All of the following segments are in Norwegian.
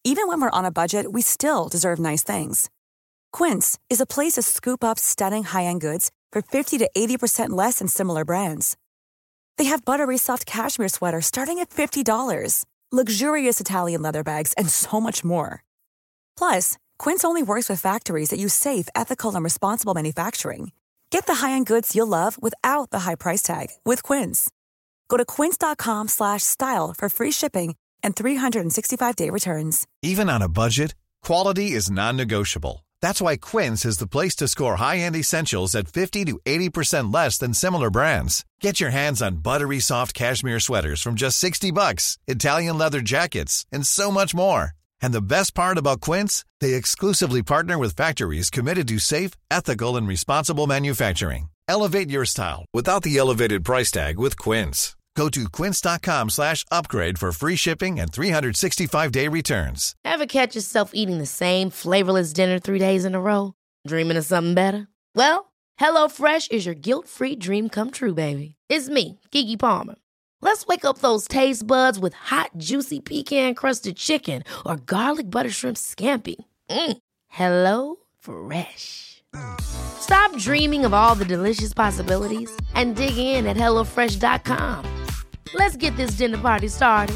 Even when we're on a budget, we still deserve nice things. Quince is a place to scoop up stunning high-end goods for 50 to 80% less than similar brands. They have buttery soft cashmere sweaters starting at $50, luxurious Italian leather bags, and so much more. Plus, Quince only works with factories that use safe, ethical, and responsible manufacturing. Get the high-end goods you'll love without the high price tag with Quince. Go to quince.com/style for free shipping and 365-day returns. Even on a budget, quality is non-negotiable. That's why Quince is the place to score high-end essentials at 50 to 80% less than similar brands. Get your hands on buttery soft cashmere sweaters from just $60, Italian leather jackets, and so much more. And the best part about Quince, they exclusively partner with factories committed to safe, ethical, and responsible manufacturing. Elevate your style without the elevated price tag with Quince. Go to quince.com/upgrade for free shipping and 365-day returns. Ever catch yourself eating the same flavorless dinner 3 days in a row? Dreaming of something better? Well, HelloFresh is your guilt-free dream come true, baby. It's me, Keke Palmer. Let's wake up those taste buds with hot, juicy pecan-crusted chicken or garlic butter shrimp scampi. Hello Fresh. Stop dreaming of all the delicious possibilities and dig in at HelloFresh.com. Let's get this dinner party started.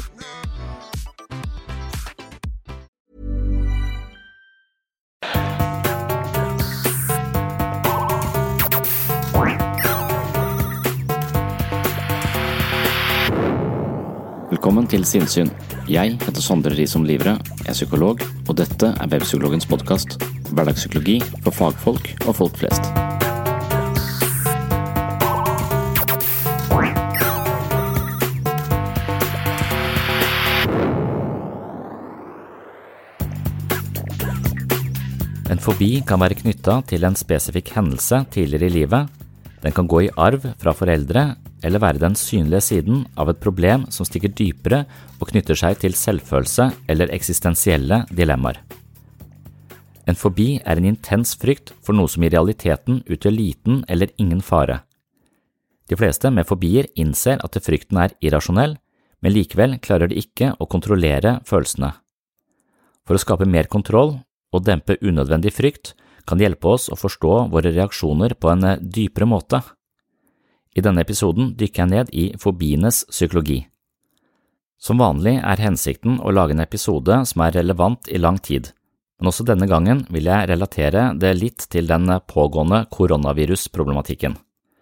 Velkommen til Sinnsyn. Jeg heter Sondre Risom Livre, er psykolog, og dette er Webpsykologens podcast. Hverdagspsykologi for fagfolk og folk flest. En fobi kan være knyttet til en spesifikk hendelse tidligere i livet. Den kan gå i arv fra foreldre, eller være den synlige siden av et problem som stikker dypere og knytter seg til selvfølelse eller eksistensielle dilemmaer. En fobi er en intens frykt for noe som i realiteten utgjør liten eller ingen fare. De fleste med fobier innser at frykten er irrasjonell, men likevel klarer de ikke å kontrollere følelsene. For å skape mer kontroll og dempe unødvendig frykt kan det hjelpe oss å forstå våre reaksjoner på en dypere måte. I denne episoden dykker jeg ned i fobienes psykologi. Som vanlig er hensikten å lage en episode som er relevant i lang tid, men også denne gangen vil jeg relatere det litt til den pågående koronavirusproblematikken.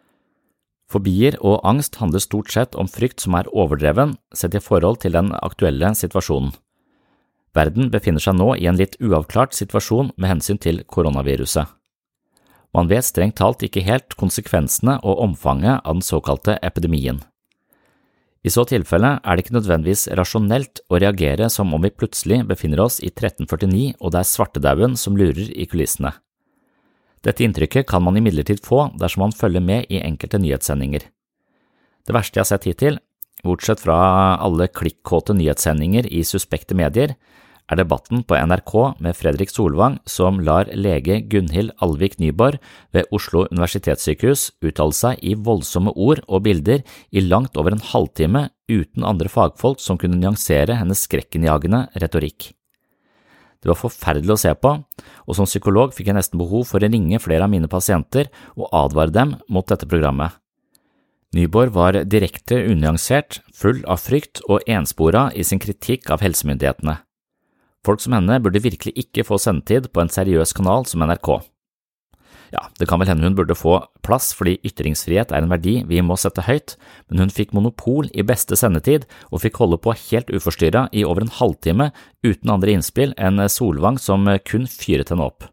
Fobier og angst handler stort sett om frykt som er overdreven, sett i forhold til den aktuelle situasjonen. Verden befinner seg nå i en litt uavklart situasjon med hensyn til koronaviruset. Man vet strengt talt ikke helt konsekvensene og omfanget av den såkalte epidemien. I så tilfelle er det ikke nødvendigvis rasjonelt å reagere som om vi plutselig befinner oss i 1349 og det er svartedauden som lurer i kulissene. Dette inntrykket kan man imidlertid få dersom man følger med i enkelte nyhetssendinger. Det verste jeg har sett hittil, bortsett fra alle klikkåte nyhetssendinger i suspekte medier, er debatten på NRK med Fredrik Solvang som lar lege Gunhild Alvik Nyborg ved Oslo Universitetssykehus uttale seg i voldsomme ord og bilder i langt over en halvtime uten andre fagfolk som kunne nyansere hennes skrekkenjagende retorikk. Det var forferdelig å se på, og som psykolog fikk jeg nesten behov for å ringe flere av mine pasienter og advare dem mot dette programmet. Nyborg var direkte unyansert, full av frykt og ensporet i sin kritikk av helsemyndighetene. Folk som henne burde virkelig ikke få sendetid på en seriøs kanal som NRK. Ja, det kan vel hende hun burde få plass fordi ytringsfrihet er en verdi vi må sette høyt, men hun fikk monopol i beste sendetid og fikk holde på helt uforstyrret i over en halvtime uten andre innspill enn Solvang som kun fyret henne opp.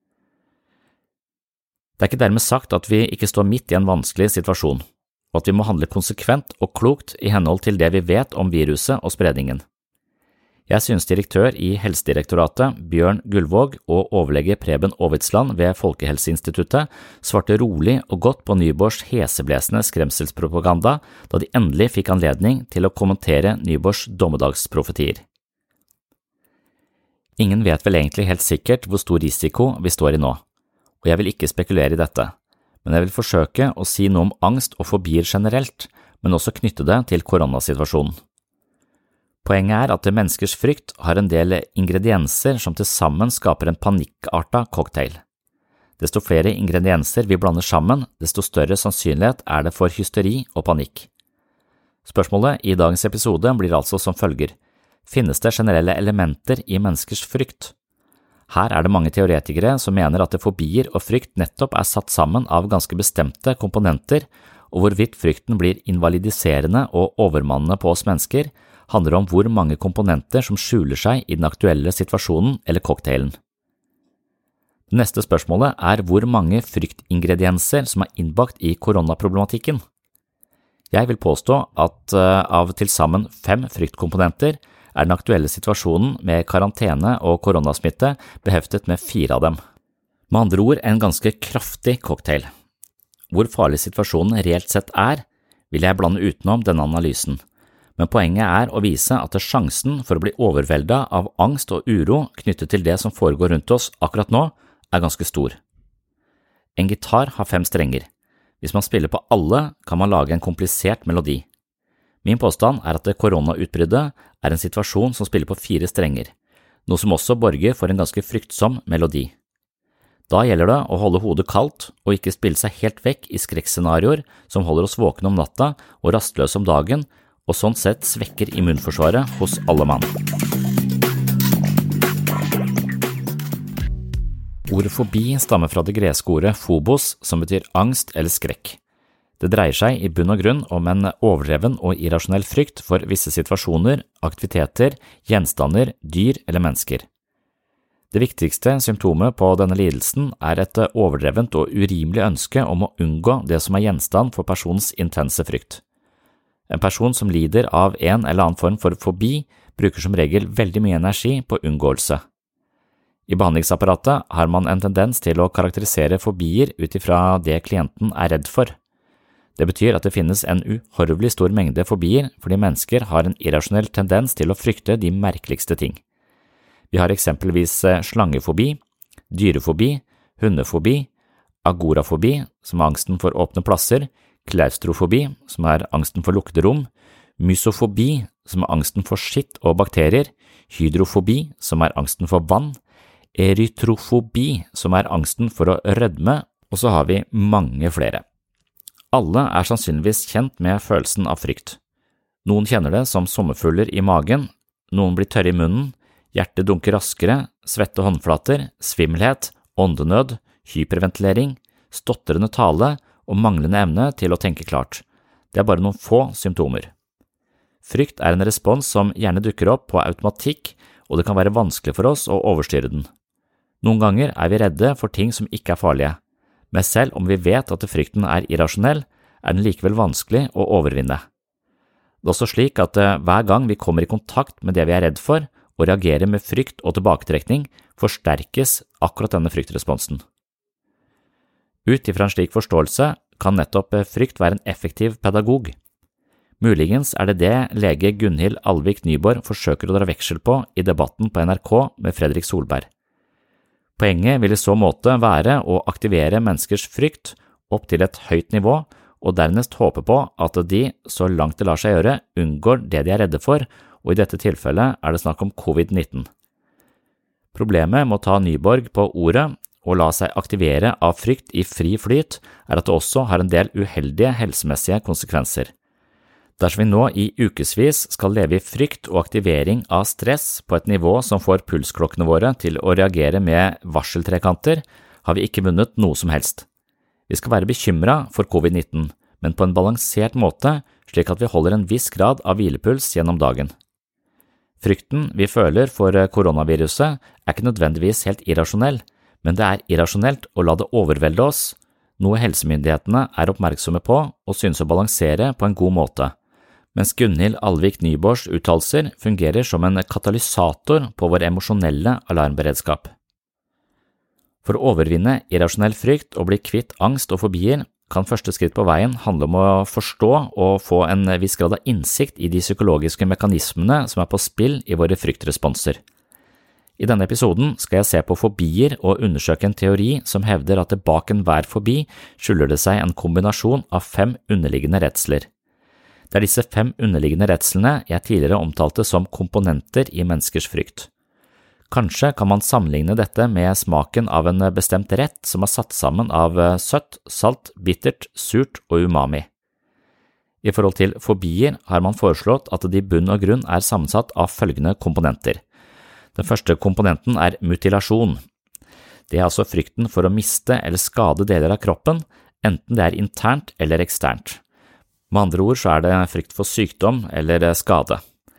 Det er ikke dermed sagt at vi ikke står midt i en vanskelig situasjon, og at vi må handle konsekvent og klokt i henhold til det vi vet om viruset og spredningen. Jeg synes direktør i Helsedirektoratet, Bjørn Gullvåg, og overlege Preben Aavitsland ved Folkehelseinstituttet svarte rolig og godt på Nyborgs heseblesende skremselspropaganda da de endelig fikk anledning til å kommentere Nyborgs dommedagsprofetier. Ingen vet vel egentlig helt sikkert hvor stor risiko vi står i nå, og jeg vil ikke spekulere i dette, men jeg vil forsøke å si noe om angst og fobier generelt, men også knytte det til koronasituasjonen. Poenget er at menneskers frykt har en del ingredienser som til sammen skaper en panikkartet cocktail. Desto flere ingredienser vi blander sammen, desto større sannsynlighet er det for hysteri og panikk. Spørsmålet i dagens episode blir altså som følger: finnes det generelle elementer i menneskers frykt? Her er det mange teoretikere som mener at fobier og frykt nettopp er satt sammen av ganske bestemte komponenter, og hvorvidt frykten blir invalidiserende og overmannende på oss mennesker, handler om hvor mange komponenter som skjuler seg i den aktuelle situasjonen eller cocktailen. Det neste spørsmålet er hvor mange fryktingredienser som er innbakt i koronaproblematikken. Jeg vil påstå at av til sammen 5 fryktkomponenter er den aktuelle situasjonen med karantene og koronasmitte beheftet med 4 av dem. Med andre ord en ganske kraftig cocktail. Hvor farlig situasjonen reelt sett er, vil jeg blande utenom denne analysen. Men poenget er å vise at sjansen for å bli overveldet av angst og uro knyttet til det som foregår rundt oss akkurat nå, er ganske stor. En gitar har 5 strenger. Hvis man spiller på alle, kan man lage en komplisert melodi. Min påstand er at koronautbruddet er en situasjon som spiller på 4 strenger, noe som også borger for en ganske fryktsom melodi. Da gjelder det å holde hodet kaldt og ikke spille seg helt vekk i skrekkscenarioer som holder oss våkne om natta og rastløse om dagen, og sånn sett svekker immunforsvaret hos alle mann. Ordet fobi stammer fra det greske ordet phobos, som betyr angst eller skrekk. Det dreier seg i bunn og grunn om en overdreven og irrasjonell frykt for visse situasjoner, aktiviteter, gjenstander, dyr eller mennesker. Det viktigste symptomet på denne lidelsen er et overdrevent og urimelig ønske om å unngå det som er gjenstand for personens intense frykt. En person som lider av en eller annen form for fobi bruker som regel veldig mye energi på unngåelse. I behandlingsapparatet har man en tendens til å karakterisere fobier ut ifra det klienten er redd for. Det betyr at det finnes en uhorvelig stor mengde fobier fordi mennesker har en irrasjonell tendens til å frykte de merkeligste ting. Vi har eksempelvis slangefobi, dyrefobi, hundefobi, agorafobi, som er angsten for åpne plasser, klaustrofobi, som er angsten for lukkede rom, mysofobi, som er angsten for skitt og bakterier, hydrofobi, som er angsten for vann, erytrofobi, som er angsten for å rødme, og så har vi mange flere. Alle er sannsynligvis kjent med følelsen av frykt. Noen kjenner det som sommerfugler i magen, noen blir tørre i munnen, hjertet dunker raskere, svette håndflater, svimmelhet, åndenød, hyperventilering, stotrende tale og manglende evne til å tenke klart. Det er bare noen få symptomer. Frykt er en respons som gjerne dukker opp på automatikk, og det kan være vanskelig for oss å overstyre den. Noen ganger er vi redde for ting som ikke er farlige, men selv om vi vet at frykten er irrasjonell, er den likevel vanskelig å overvinne. Det er også slik at hver gang vi kommer i kontakt med det vi er redd for, og reagerer med frykt og tilbaketrekning, forsterkes akkurat denne fryktresponsen. Ut ifra en slik forståelse kan nettopp frykt være en effektiv pedagog. Muligens er det det lege Gunhild Alvik Nyborg forsøker å dra veksel på i debatten på NRK med Fredrik Solberg. Poenget vil i så måte være å aktivere menneskers frykt opp til et høyt nivå, og dernest håpe på at de, så langt det lar seg gjøre, unngår det de er redde for, og i dette tilfellet er det snakk om covid-19. Problemet med å ta Nyborg på ordet og la seg aktivere av frykt i fri flyt er at det også har en del uheldige helsemessige konsekvenser. Dersom vi nå i ukesvis skal leve i frykt og aktivering av stress på et nivå som får pulsklokkene våre til å reagere med varseltrekanter, har vi ikke vunnet noe som helst. Vi skal være bekymret for covid-19, men på en balansert måte, slik at vi holder en viss grad av hvilepuls gjennom dagen. Frykten vi føler for koronaviruset er ikke nødvendigvis helt irrasjonell, men det er irrasjonelt å la det overvelde oss, noe helsemyndighetene er oppmerksomme på og synes å balansere på en god måte, mens Gunhild Alvik Nyborgs uttalelser fungerer som en katalysator på vår emosjonelle alarmberedskap. For å overvinne irrasjonell frykt og bli kvitt angst og fobier, kan første skritt på veien handle om å forstå og få en viss grad av innsikt i de psykologiske mekanismene som er på spill i våre fryktresponser. I denne episoden skal jeg se på fobier og undersøke en teori som hevder at bak enhver fobi skjuler det seg en kombinasjon av 5 underliggende redsler. Det disse 5 underliggende redslene jeg tidligere omtalte som komponenter i menneskers frykt. Kanskje kan man sammenligne dette med smaken av en bestemt rett som satt sammen av søtt, salt, bittert, surt og umami. I forhold til fobier har man foreslått at de i bunn og grunn sammensatt av følgende komponenter. Den første komponenten mutilasjon. Det altså frykten for å miste eller skade deler av kroppen, enten det internt eller eksternt. Med andre ord så det frykt for sykdom eller skade.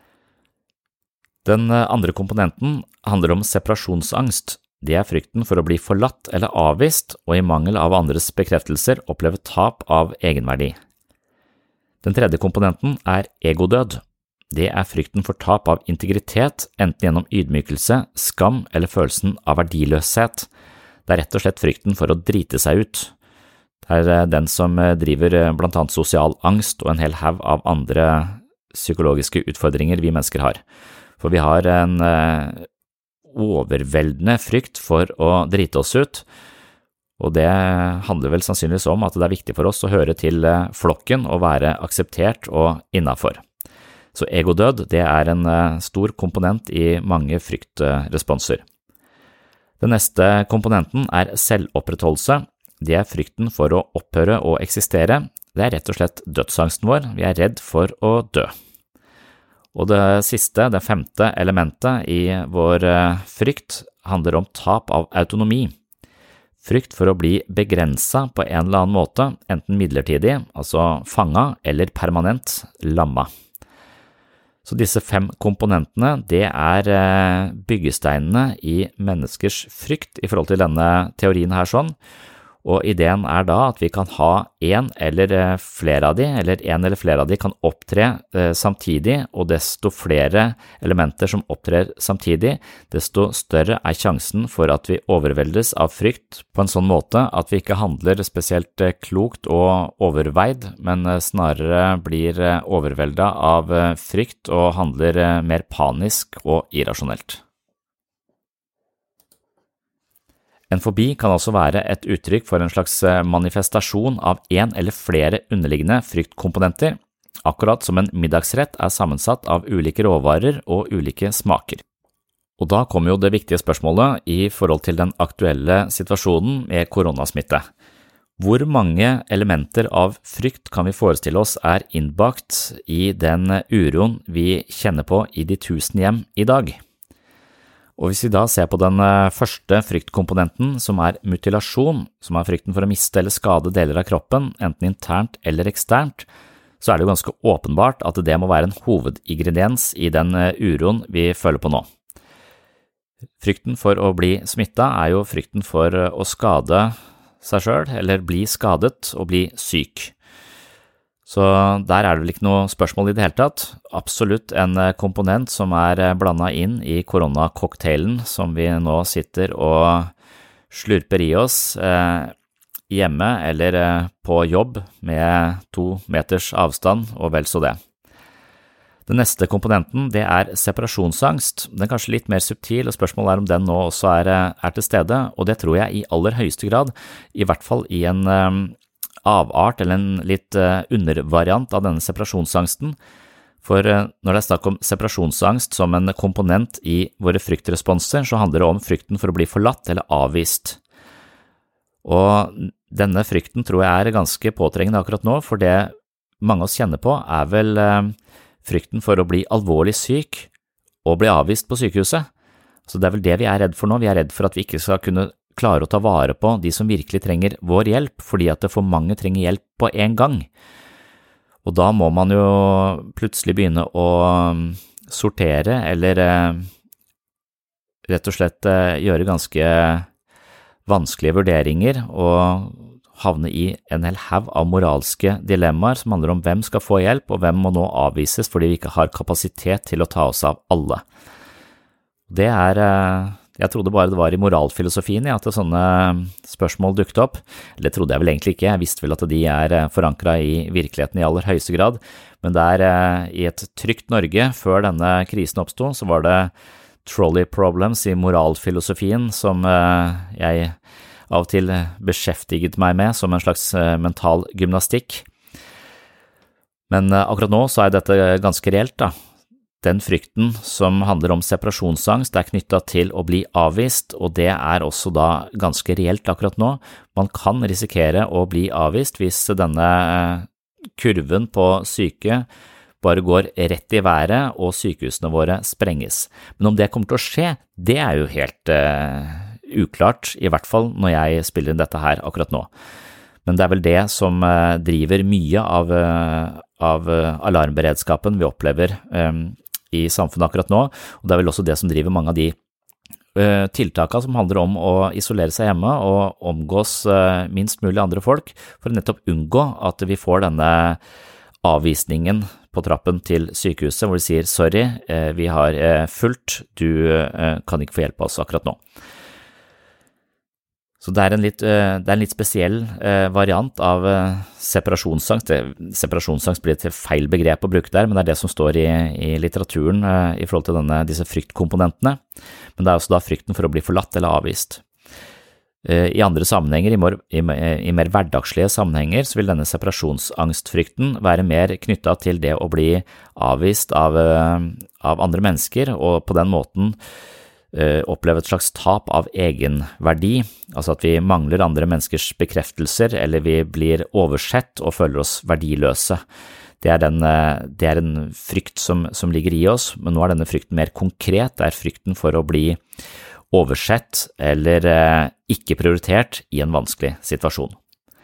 Den andre komponenten handler om separasjonsangst. Det frykten for å bli forlatt eller avvist og i mangel av andres bekreftelser oppleve tap av egenverdi. Den tredje komponenten egodød. Det frykten for tap av integritet, enten gjennom ydmykelse, skam eller følelsen av verdiløshet. Det rett og slett frykten for å drite seg ut. Det den som driver blant annet sosial angst og en hel haug av andre psykologiske utfordringer vi mennesker har. For vi har en overveldende frykt for å drite oss ut, og det handler vel sannsynligvis om at det viktig for oss å høre til flokken og være akseptert og innenfor. Så egodød, det en stor komponent i mange fryktresponser. Den neste komponenten selvopprettholdelse. Det frykten for å opphøre og eksistere. Det rett og slett dødsangsten vår. Vi redd for å dø. Og det siste, det femte elementet i vår frykt handler om tap av autonomi. Frykt for å bli begrenset på en eller annen måte, enten midlertidig, altså fanget, eller permanent lamma. Så disse 5 komponentene, det byggesteinene i menneskers frykt i forhold til denne teorien her sånn. Og ideen da at vi kan ha en eller flere av de kan opptre samtidig, og desto flere elementer som opptrer samtidig, desto større sjansen for at vi overveldes av frykt på en sånn måte at vi ikke handler spesielt klokt og overveid, men snarere blir overveldet av frykt og handler mer panisk og irrasjonelt. En fobi kan også være et uttrykk for en slags manifestasjon av en eller flere underliggende fryktkomponenter, akkurat som en middagsrett sammensatt av ulike råvarer og ulike smaker. Og da kommer jo det viktige spørsmålet i forhold til den aktuelle situasjonen med koronasmitte. Hvor mange elementer av frykt kan vi forestille oss innbakt i den uroen vi kjenner på i de 1000 hjem i dag? Og hvis vi da ser på den første fryktkomponenten, som mutilasjon, som frykten for å miste eller skade deler av kroppen, enten internt eller eksternt, så det jo ganske åpenbart at det må være en hovedingrediens i den uroen vi føler på nå. Frykten for å bli smittet jo frykten for å skade seg selv, eller bli skadet og bli syk. Så der det vel ikke noe spørsmål i det hele tatt. Absolutt en komponent som blandet inn i koronacocktailen som vi nå sitter og slurper i oss hjemme eller på jobb med 2 meters avstand og vel så det. Den neste komponenten det separasjonsangst. Den kanskje litt mer subtil, og spørsmålet om den nå også til stede, og det tror jeg i aller høyeste grad, i hvert fall i en avart eller en litt undervariant av denne separasjonsangsten, for når det snakk om separasjonsangst som en komponent i våre fryktresponser, så handler det om frykten for å bli forlatt eller avvist. Og denne frykten tror jeg ganske påtrengende akkurat nå, for det mange av oss kjenner på vel frykten for å bli alvorlig syk og bli avvist på sykehuset. Så det vel det vi redd for nå. Vi redd for at vi ikke skal kunne klare å ta vare på de som virkelig trenger vår hjelp, fordi at for mange trenger hjelp på en gang. Og da må man jo plutselig begynne å sortere, eller rett og slett gjøre ganske vanskelige vurderinger, og havne i en hel haug av moralske dilemmaer som handler om hvem skal få hjelp, og hvem må nå avvises fordi vi ikke har kapasitet til å ta oss av alle. Det jeg trodde bare det var i moralfilosofien at sånne spørsmål dukket opp. Eller det trodde jeg vel egentlig ikke, jeg visste vel at de forankret i virkeligheten i aller høyeste grad, men i et trygt Norge før denne krisen oppstod, så var det trolley problems i moralfilosofien som jeg av og til beskjeftiget meg med som en slags mental gymnastikk. Men akkurat nå så dette ganske reelt da. Den frykten som handler om separasjonsangst knyttet til å bli avvist, og det også da ganske reelt akkurat nå. Man kan risikere å bli avvist hvis denne kurven på syke bare går rett I været og sykehusene våre sprenges. Men om det kommer til å skje, det jo helt uklart, I hvert fall når jeg spiller inn dette her akkurat nå. Men det vel det som driver mye av alarmberedskapen vi opplever I samfunnet akkurat nå, og det vel også det som driver mange av de tiltakene som handler om å isolere seg hjemme og omgås minst mulig andre folk, for å nettopp unngå at vi får denne avvisningen på trappen til sykehuset, hvor de sier, sorry, vi har fullt, du kan ikke få hjelp av oss akkurat nå. Så det en litt spesiell variant av separasjonsangst. Separasjonsangst blir et feil begrep å bruke der, men det det som står I litteraturen I forhold til disse fryktkomponentene. Men det også da frykten for å bli forlatt eller avvist. I andre sammenhenger, I mer hverdagslige sammenhenger, så vil denne separasjonsangstfrykten være mer knyttet til det å bli avvist av andre mennesker, og på den måten oppleve et slags tap av egenverdi, altså at vi mangler andre menneskers bekreftelser, eller vi blir oversett og føler oss verdiløse. Det en frykt som ligger I oss, men nå denne frykten mer konkret, det frykten for å bli oversett eller ikke prioritert I en vanskelig situasjon.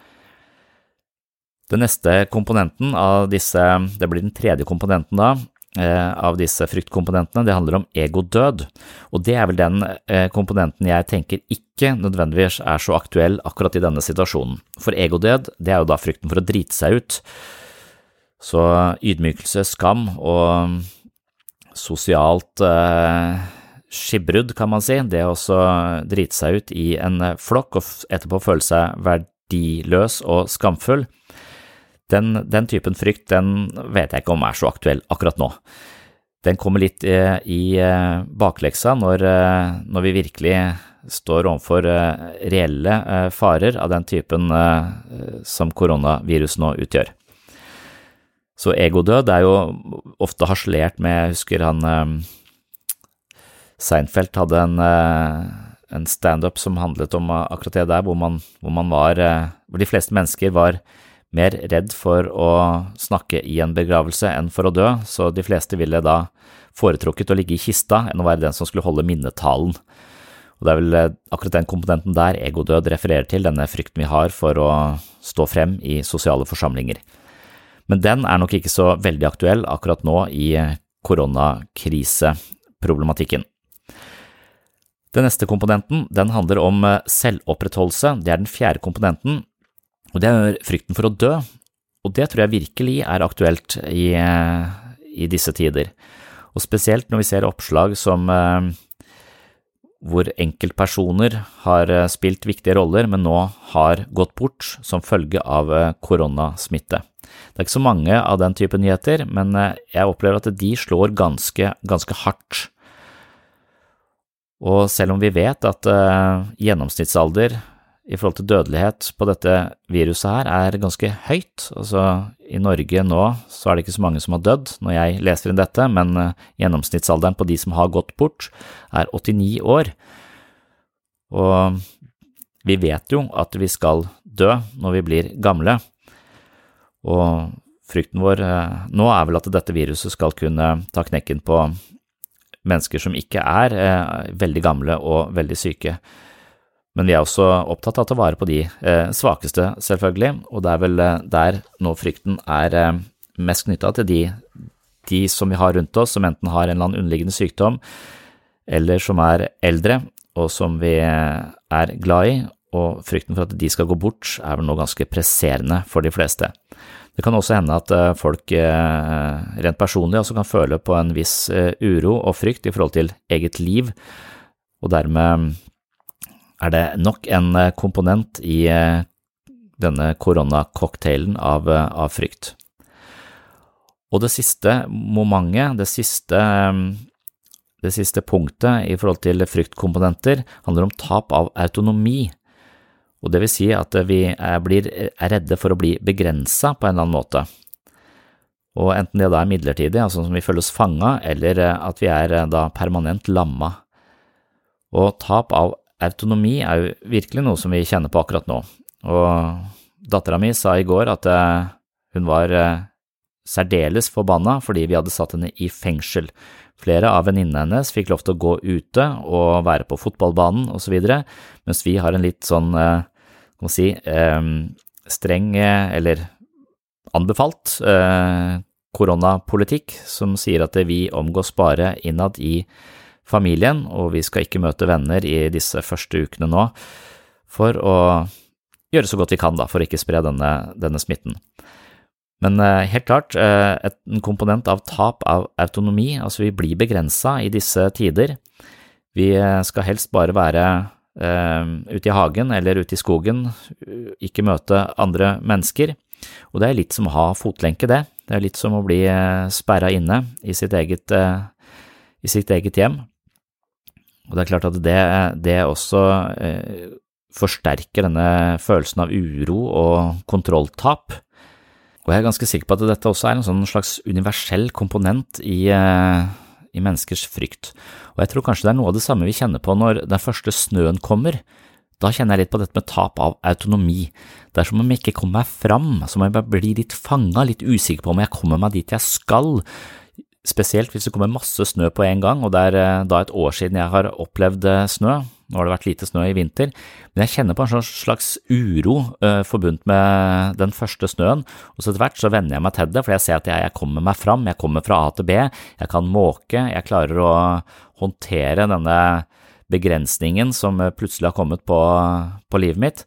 Den neste komponenten av disse, det blir den tredje komponenten da, av disse fryktkomponentene, det handler om egodød, og det vel den komponenten jeg tenker ikke nødvendigvis så aktuell akkurat I denne situasjonen. For egodød, det jo da frykten for å drite seg ut. Så ydmykelse, skam og sosialt skibrudd kan man si, det også drite seg ut I en flokk og etterpå føle seg verdiløs og skamfull. Den typen frykt, den vet jeg ikke om så aktuell akkurat nå. Den kommer litt I bakleksa når vi virkelig står overfor reelle farer av den typen som koronavirus nå utgjør. Så egodød jo ofte harselert med, jeg husker han Seinfeld hadde en stand-up som handlet om akkurat det der, hvor de fleste mennesker var mer redd for å snakke I en begravelse enn for å dø, så de fleste ville da foretrukket å ligge I kista enn å være den som skulle holde minnetalen. Og det vel akkurat den komponenten der egodød refererer til, denne frykten vi har for å stå frem I sosiale forsamlinger. Men den nok ikke så veldig aktuell akkurat nå I koronakriseproblematikken. Den neste komponenten, den handler om selvopprettholdelse, det den fjerde komponenten, og det frykten for å dø, og det tror jeg virkelig aktuelt I disse tider. Og spesielt når vi ser oppslag som hvor enkeltpersoner har spilt viktige roller, men nå har gått bort som følge av koronasmitte. Det ikke så mange av den type nyheter, men jeg opplever at de slår ganske hardt. Og selv om vi vet at gjennomsnittsalder I forhold til dødelighet på dette viruset her ganske høyt, altså I Norge nå så det ikke så mange som har dødd når jeg leser inn dette, men gjennomsnittsalderen på de som har gått bort 89 år. Og vi vet jo at vi skal dø når vi blir gamle, og frykten vår nå vel at dette viruset skal kunne ta knekken på mennesker som ikke veldig gamle og veldig syke. Men vi også opptatt av å ta vare på de svakeste selvfølgelig, og det vel der nå frykten mest knyttet til de som vi har rundt oss, som enten har en eller annen underliggende sykdom, eller som eldre, og som vi glad I, og frykten for at de skal gå bort vel nå ganske presserende for de fleste. Det kan også hende at folk rent personlig også kan føle på en viss uro og frykt I forhold til eget liv, og dermed det nok en komponent I denne koronacocktailen av frykt. Og det siste momentet, det siste punktet I forhold til fryktkomponenter handler om tap av autonomi, og det vil si at vi blir redde for å bli begrenset på en eller annen måte. Og enten det da midlertidig, altså som vi føler oss fanget, eller at vi da permanent lamma. Og tap av autonomi jo virkelig noe som vi kjenner på akkurat nå. Og datteren min sa i går at hun var særdeles forbanna fordi vi hadde satt henne i fengsel. Flere av venninnene hennes fikk lov til å gå ute og være på fotballbanen og så videre, mens vi har en litt sånn, kan man si, streng eller anbefalt koronapolitikk som sier at vi omgås bare innad i familien, og vi skal ikke møte venner i disse første ukene nå for å gjøre så godt vi kan da, for å ikke spre denne smitten. Men helt klart, en komponent av tap av autonomi, altså vi blir begrenset i disse tider. Vi skal helst bare være ute i hagen eller ute i skogen, ikke møte andre mennesker, og det litt som å ha fotlenke det. Det litt som å bli sperret inne i sitt eget hjem. Og det klart at det også forsterker denne følelsen av uro og kontrolltap. Og jeg ganske sikker på at dette også en sånn slags universell komponent i menneskers frykt. Og jeg tror kanskje det noe av det samme vi kjenner på når den første snøen kommer. Da kjenner jeg litt på dette med tap av autonomi. Det som om jeg ikke kommer meg fram, som om jeg bare blir litt fanget, litt usikker på om jeg kommer meg dit jeg skal. Spesielt hvis det kommer masse snø på en gang, og det da et år siden jeg har opplevd snø. Nå har det vært lite snø i vinter, men jeg kjenner på en slags uro forbundet med den første snøen, og så etter hvert så venner jeg meg til det, for jeg ser at jeg kommer meg fram, jeg kommer fra A til B, jeg kan måke, jeg klarer å håndtere denne begrensningen som plutselig har kommet på livet mitt.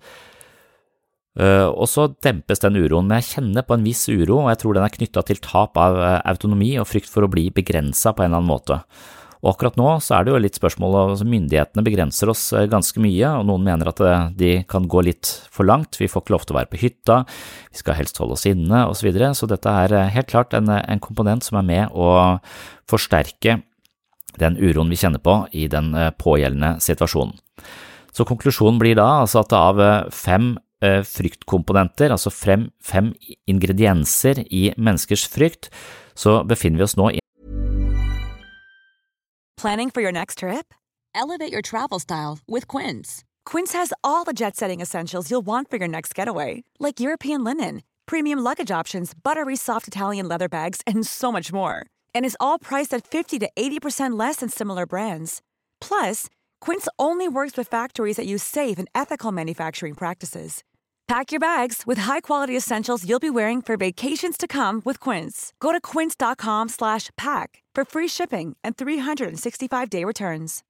Og så dempes den uroen, men jeg kjenner på en viss uro, og jeg tror den knyttet til tap av autonomi og frykt for å bli begrenset på en eller annen måte. Og akkurat nå så det jo litt spørsmål, altså myndighetene begrenser oss ganske mye, og noen mener at de kan gå litt for langt, vi får ikke lov til å være på hytta, vi skal helst holde oss inne og så videre, så dette helt klart en komponent som med å forsterke den uroen vi kjenner på i den pågjeldende situasjonen. Så konklusjonen blir da altså at av 5 fryktkomponenter, altså 5 ingredienser i menneskers frykt, så befinner vi oss nå i Planning for your next trip? Elevate your travel style with Quince. Quince has all the jet-setting essentials you'll want for your next getaway, like European linen, premium luggage options, buttery soft Italian leather bags, and so much more. And is all priced at 50 to 80% less than similar brands. Plus, Quince only works with factories that use safe and ethical manufacturing practices. Pack your bags with high-quality essentials you'll be wearing for vacations to come with Quince. Go to quince.com/pack for free shipping and 365-day returns.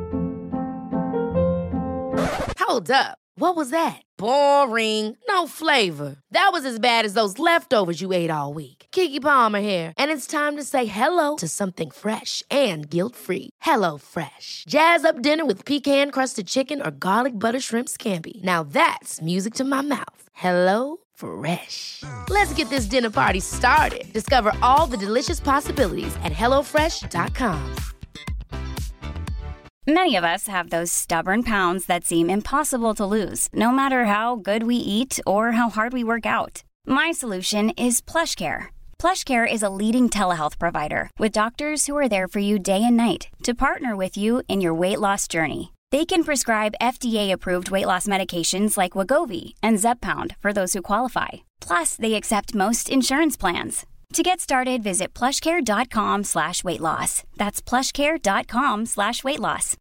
Hold up. What was that? Boring. No flavor. That was as bad as those leftovers you ate all week. Keke Palmer here, and it's time to say hello to something fresh and guilt-free. Hello Fresh. Jazz up dinner with pecan-crusted chicken or garlic butter shrimp scampi. Now that's music to my mouth. Hello Fresh. Let's get this dinner party started. Discover all the delicious possibilities at hellofresh.com. Many of us have those stubborn pounds that seem impossible to lose, no matter how good we eat or how hard we work out. My solution is PlushCare. PlushCare is a leading telehealth provider with doctors who are there for you day and night to partner with you in your weight loss journey. They can prescribe FDA-approved weight loss medications like Wegovy and Zepbound for those who qualify. Plus, they accept most insurance plans. To get started, visit plushcare.com/weightloss. That's plushcare.com/weightloss.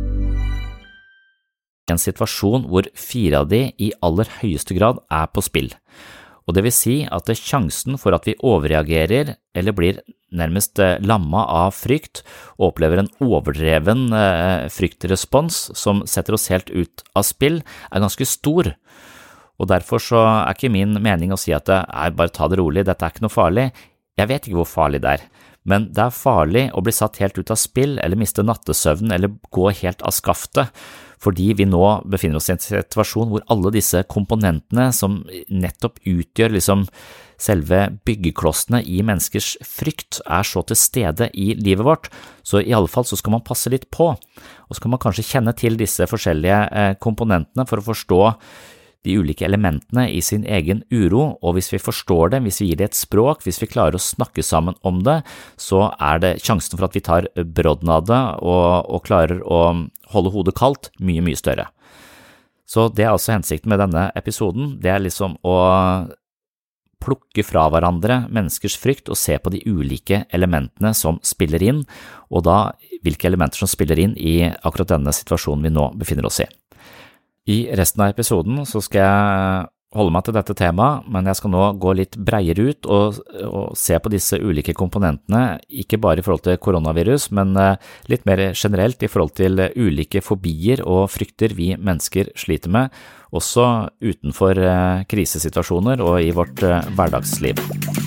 En situasjon hvor 4 av de i aller høyeste grad på spill. Og det vil si at sjansen for at vi overreagerer eller blir nærmest lamma av frykt og opplever en overdreven fryktrespons som setter oss helt ut av spill, ganske stor. Og derfor så ikke min mening å si at bare ta det rolig, dette ikke noe farlig. Jeg vet ikke hvor farlig det men det farlig å bli satt helt ut av spill eller miste nattesøvnen eller gå helt av skaftet, fordi vi nå befinner oss i en situasjon hvor alle disse komponentene som nettopp utgjør liksom selve byggeklossene i menneskers frykt så til stede i livet vårt, så i alle fall så skal man passe litt på, og så kan man kanskje kjenne til disse forskjellige komponentene for å forstå de ulike elementene i sin egen uro, og hvis vi forstår det, hvis vi gir det et språk, hvis vi klarer å snakke sammen om det, så det sjansen for at vi tar brodden av det og klarer å holde hodet kaldt mye, mye større. Så det altså hensikten med denne episoden, det liksom å plukke fra hverandre menneskers frykt og se på de ulike elementene som spiller inn, og da hvilke elementer som spiller inn i akkurat denne situasjonen vi nå befinner oss i. I resten av episoden så skal jeg holde meg til dette temaet, men jeg skal nå gå litt bredere ut og se på disse ulike komponentene, ikke bare i forhold til koronavirus, men litt mer generelt i forhold til ulike fobier og frykter vi mennesker sliter med, også utenfor krisesituasjoner og i vårt hverdagsliv.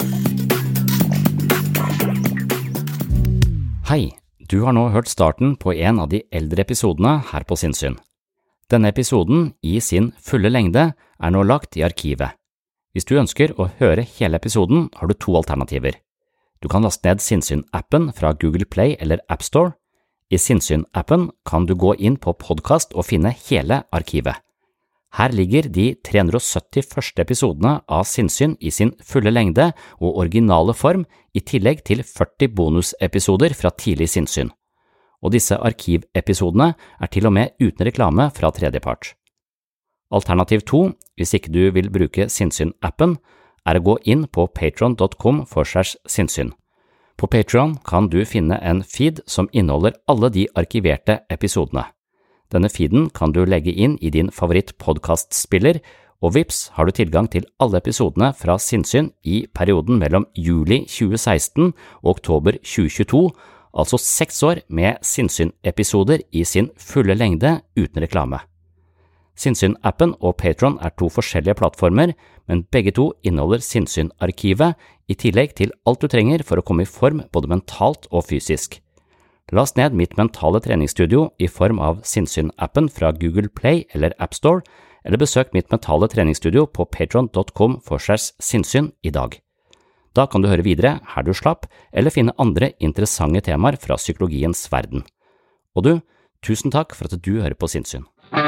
Hei, du har nå hørt starten på en av de eldre episodene her på Sinnsyn. Denne episoden i sin fulle lengde nå lagt i arkivet. Hvis du ønsker å høre hele episoden, har du 2 alternativer. Du kan laste ned Sinnsyn-appen fra Google Play eller App Store. I Sinnsyn-appen kan du gå inn på podcast og finne hele arkivet. Her ligger de 370 første episodene av Sinnsyn i sin fulle lengde og originale form, i tillegg til 40 bonusepisoder fra tidlig Sinnsyn. Og disse arkivepisodene til og med uten reklame fra tredjepart. Alternativ 2, hvis ikke du vil bruke Sinnsyn-appen, å gå inn på patreon.com/sinnssyn. På Patreon kan du finne en feed som inneholder alle de arkiverte episodene. Denne feeden kan du legge inn i din favoritt-podcastspiller, og vips har du tilgang til alle episodene fra Sinnsyn i perioden mellom juli 2016 og oktober 2022, altså 6 år med Sinnsyn-episoder i sin fulle lengde uten reklame. Sinnsyn-appen og Patreon 2 forskjellige plattformer, men begge 2 inneholder Sinnsyn-arkivet, i tillegg til alt du trenger for å komme i form både mentalt og fysisk. Last ned mitt mentale treningsstudio i form av Sinnsyn-appen fra Google Play eller App Store, eller besøk mitt mentale treningsstudio på patreon.com/sinnssyn i dag. Da kan du høre videre her du slapp, eller finne andre interessante temaer fra psykologiens verden. Og du, tusen takk for at du hører på Sinnsyn.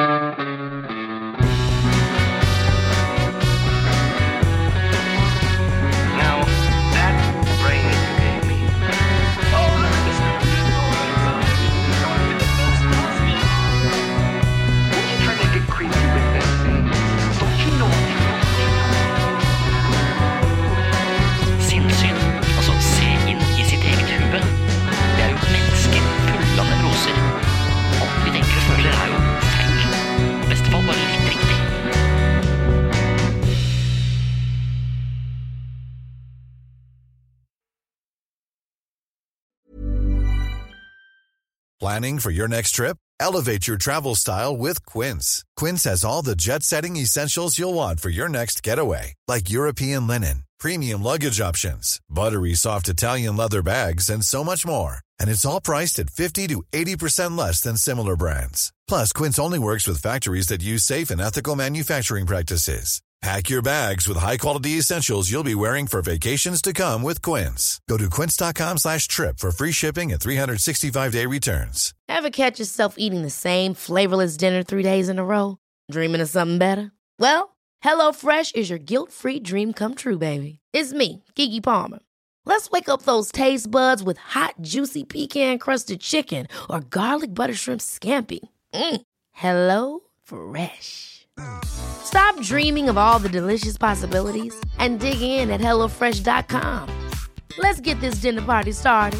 Planning for your next trip? Elevate your travel style with Quince. Quince has all the jet-setting essentials you'll want for your next getaway, like European linen, premium luggage options, buttery soft Italian leather bags, and so much more. And it's all priced at 50 to 80% less than similar brands. Plus, Quince only works with factories that use safe and ethical manufacturing practices. Pack your bags with high-quality essentials you'll be wearing for vacations to come with Quince. Go to quince.com/trip for free shipping and 365-day returns. Ever catch yourself eating the same flavorless dinner 3 days in a row? Dreaming of something better? Well, HelloFresh is your guilt-free dream come true, baby. It's me, Keke Palmer. Let's wake up those taste buds with hot, juicy pecan-crusted chicken or garlic butter shrimp scampi. Hello Fresh. Stop dreaming of all the delicious possibilities and dig in at HelloFresh.com. Let's get this dinner party started.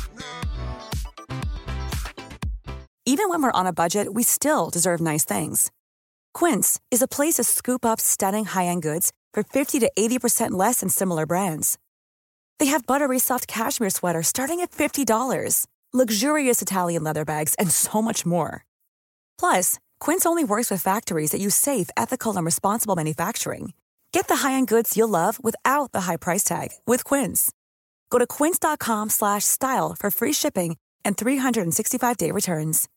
Even when we're on a budget, we still deserve nice things. Quince is a place to scoop up stunning high-end goods for 50 to 80% less than similar brands. They have buttery soft cashmere sweaters starting at $50, luxurious Italian leather bags, and so much more. Plus, Quince only works with factories that use safe, ethical, and responsible manufacturing. Get the high-end goods you'll love without the high price tag with Quince. Go to quince.com/style for free shipping and 365-day returns.